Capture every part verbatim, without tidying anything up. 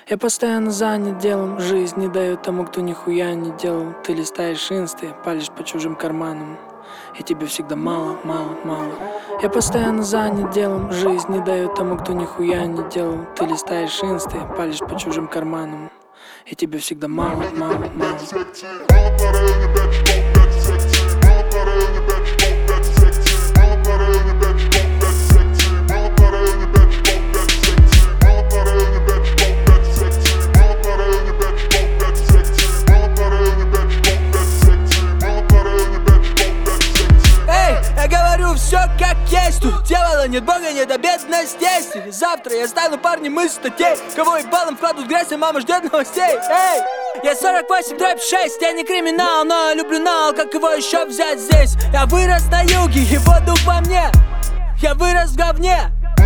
Я постоянно занят делом, жизнь не дает тому, кто нихуя не делал. Ты листаешь инсты, палишь по чужим карманам, и тебе всегда мало, мало, мало. Я постоянно занят делом, жизнь не дает тому, кто нихуя не делал. Ты листаешь инсты, палишь по чужим карманам, и тебе всегда мало, мало, мало. Все как есть, тут дьявола нет, бога нет, а бедность есть. Или завтра я стану парнем из статей, кого ебалом вкладут в грязь, а мама ждет новостей. Эй, я сорок восемь дробь шесть, я не криминал, но я люблю нал, как его еще взять здесь? Я вырос на юге, его дух во мне, я вырос в говне.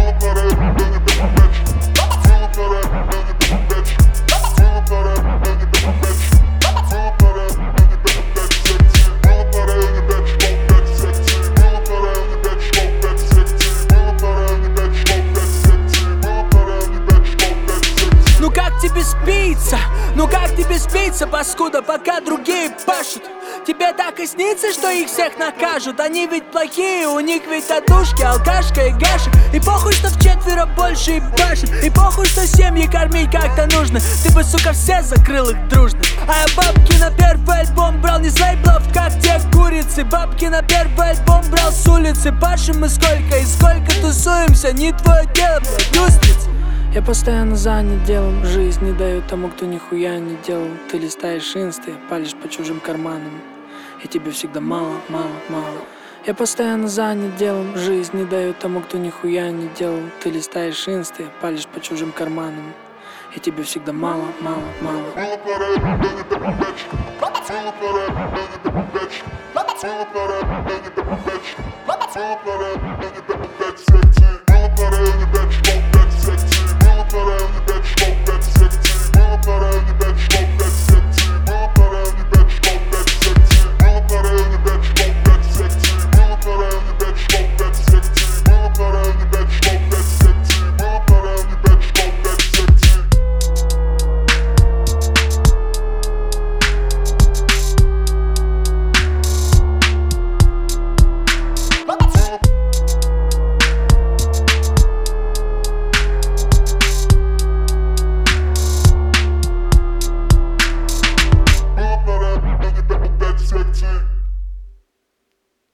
Тебе спится, ну как тебе спится, паскуда, пока другие пашут? Тебе так и снится, что их всех накажут. Они ведь плохие, у них ведь татушки, алкашка и гашек. И похуй, что вчетверо больше и башен. И похуй, что семьи кормить как-то нужно. Ты бы, сука, все закрыл их дружно. А я бабки на первый альбом брал не с лейблов, как те курицы. Бабки на первый альбом брал с улицы. Пашем мы сколько и сколько тусуемся, не твое дело, блядь, устрицы. Я постоянно занят делом, жизнь не дает тому, кто нихуя не делал. Ты листаешь инсты, палишь по чужим карманам, и тебе всегда мало, мало, мало. Я постоянно занят делом, жизнь не дает тому, кто нихуя не делал. Ты листаешь инсты, палишь по чужим карманам, и тебе всегда мало, мало, мало. Feel